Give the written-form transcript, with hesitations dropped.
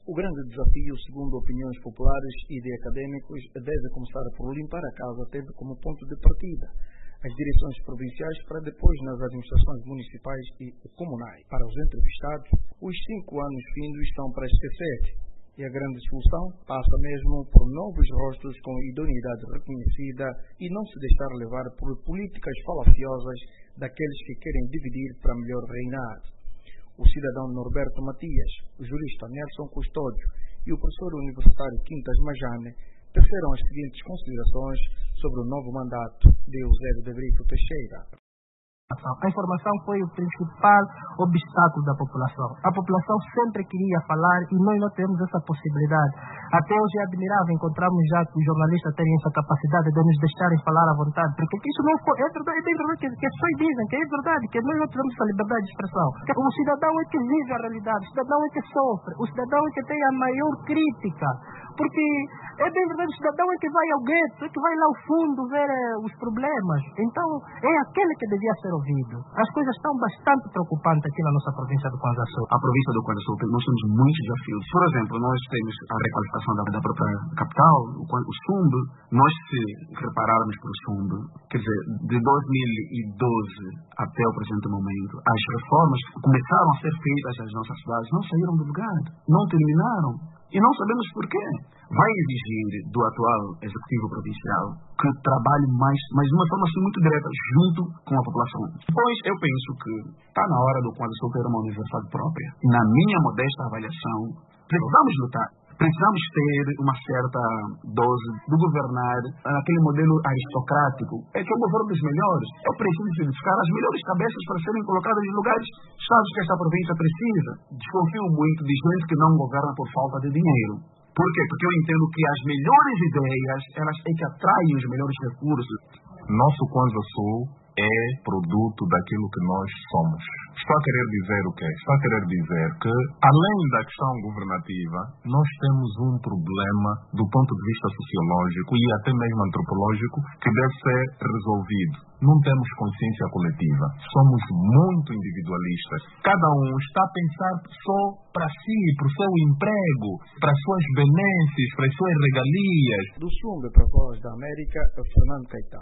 O grande desafio, segundo opiniões populares e de académicos, deve começar por limpar a casa, tendo como ponto de partida as direções provinciais para depois nas administrações municipais e comunais. Para os entrevistados, os 5 anos findos estão para esquecer e a grande solução passa mesmo por novos rostos com idoneidade reconhecida e não se deixar levar por políticas falaciosas daqueles que querem dividir para melhor reinar. O cidadão Norberto Matias, o jurista Nelson Custódio e o professor universitário Quintas Majane teceram as seguintes considerações sobre o novo mandato de Eusébio de Brito Teixeira. A informação foi o principal obstáculo da população. A população sempre queria falar e nós não temos essa possibilidade. Até hoje é admirável encontrarmos já que os jornalistas terem essa capacidade de nos deixarem falar à vontade, porque isso não é verdade, que as pessoas dizem que é verdade, que nós não temos essa liberdade de expressão. O cidadão é que vive a realidade, o cidadão é que sofre, o cidadão é que tem a maior crítica, porque é bem verdade, o cidadão é que vai ao gueto, é que vai lá ao fundo ver os problemas. Então, é aquele que devia ser ouvido. As coisas estão bastante preocupantes aqui na nossa província do Kwanza Sul. A província do Kwanza Sul, nós temos muitos desafios. Por exemplo, nós temos a requalificação da própria capital, o SUMB. Nós, se repararmos para o SUMB, quer dizer, de 2012 até o presente momento, as reformas que começaram a ser feitas nas nossas cidades não saíram do lugar, não terminaram. E não sabemos porquê. Vai exigir do atual executivo provincial que trabalhe mais, mas de uma forma assim muito direta, junto com a população. Pois eu penso que está na hora do Kwanza Sul ter uma universidade própria. Na minha modesta avaliação, precisamos lutar. Precisamos ter uma certa dose de governar aquele modelo aristocrático. É que é o governo dos melhores. Eu preciso identificar as melhores cabeças para serem colocadas em lugares chaves que esta província precisa. Desconfio muito de gente que não governa por falta de dinheiro. Por quê? Porque eu entendo que as melhores ideias, elas têm que atrair os melhores recursos. Nosso Kwanza Sul é produto daquilo que nós somos. Está a querer dizer o quê? Está a querer dizer que, além da questão governativa, nós temos um problema do ponto de vista sociológico e até mesmo antropológico que deve ser resolvido. Não temos consciência coletiva. Somos muito individualistas. Cada um está a pensar só para si, para o seu emprego, para as suas benesses, para as suas regalias. Do SUMB para a Voz da América, Fernando Caetano.